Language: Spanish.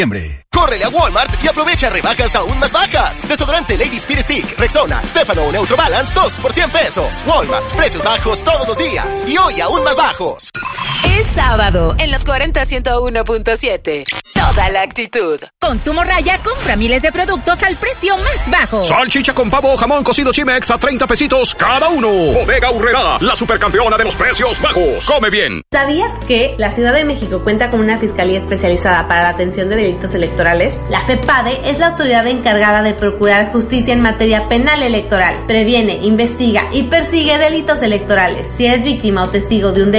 Córrele a Walmart y aprovecha rebajas aún más bajas. Desodorante Lady Speed Stick, Rexona, Stefano o Neutro Balance, 2 por 100 pesos. Walmart, precios bajos todos los días. Y hoy aún más bajos. Es sábado en los 40 101.7. Toda la actitud. Consumo Raya compra miles de productos al precio más bajo. Salchicha con pavo o jamón cocido Chimex a 30 pesitos cada uno. Bodega Aurrerá, la supercampeona de los precios bajos. Come bien. ¿Sabías que la Ciudad de México cuenta con una fiscalía especializada para la atención de delitos electorales? La FEPADE es la autoridad encargada de procurar justicia en materia penal electoral. Previene, investiga y persigue delitos electorales. Si eres víctima o testigo de un delito